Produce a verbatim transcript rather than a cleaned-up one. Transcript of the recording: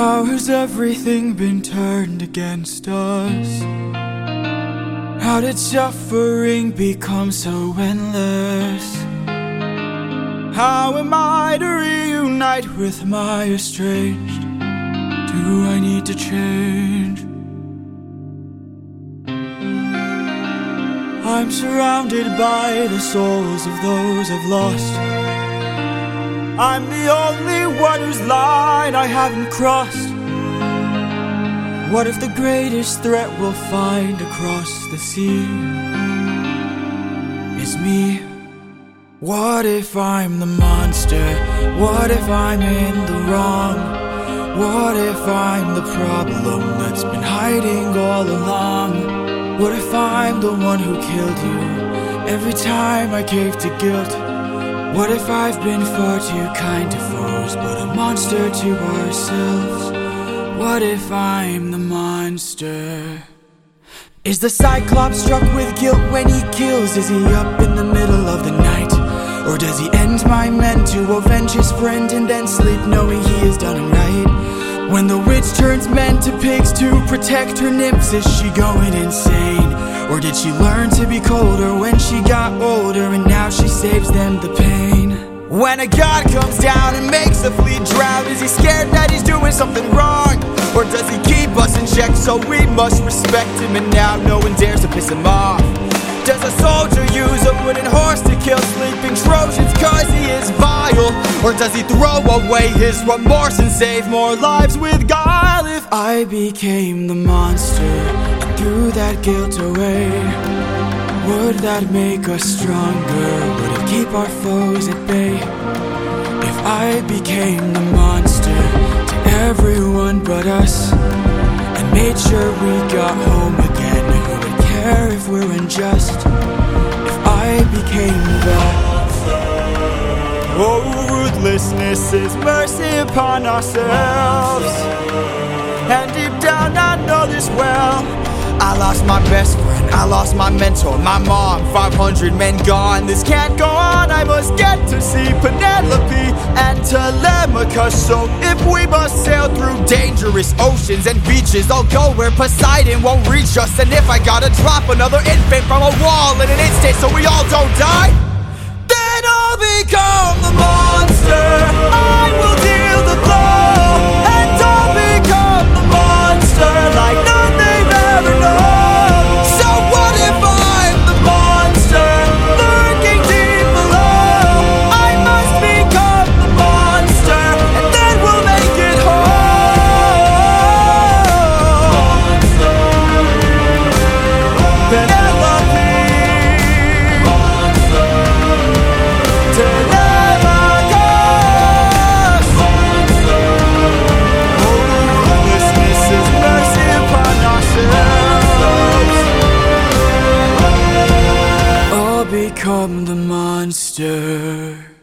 How has everything been turned against us? How did suffering become so endless? How am I to reunite with my estranged? Do I need to change? I'm surrounded by the souls of those I've lost. I'm the only one whose line I haven't crossed. What if the greatest threat we'll find across the sea is me? What if I'm the monster? What if I'm in the wrong? What if I'm the problem that's been hiding all along? What if I'm the one who killed you every time I cave to guilt? What if I've been far too kind to foes, but a monster to ourselves? What if I'm the monster? Is the Cyclops struck with guilt when he kills? Is he up in the middle of the night? Or does he end my men to avenge his friend and then sleep knowing he has done it right? When the witch turns men to pigs to protect her nymphs, is she going insane? Or did she learn to be colder when she got older and now she saves them the pain? When a god comes down and makes a fleet drown, is he scared that he's doing something wrong? Or does he keep us in check so we must respect him and now no one dares to piss him off? Does a soldier use a wooden horse to kill sleeping Trojans cause he is vile? Or does he throw away his remorse and save more lives with guile? If I became the monster and threw that guilt away, would that make us stronger? Would it keep our foes at bay? If I became the monster to everyone but us and made sure we got home again, who would care if we're unjust? If I became the oh, ruthlessness is mercy upon ourselves, and deep down I know this well. I lost my best friend, I lost my mentor, my mom, five hundred men gone. This can't go on, I must get to see Penelope and Telemachus. So if we must sail through dangerous oceans and beaches, I'll go where Poseidon won't reach us. And if I gotta drop another infant from a wall in an instant so we all don't die, then I'll become the monster. I will deal the blow, and I'll become the monster like none they've ever known. So what if I'm the monster lurking deep below? I must become the monster, and then we'll make it home. Penelope, Telemachus. Oh, ruthlessness is mercy upon ourselves. I'll become the monster.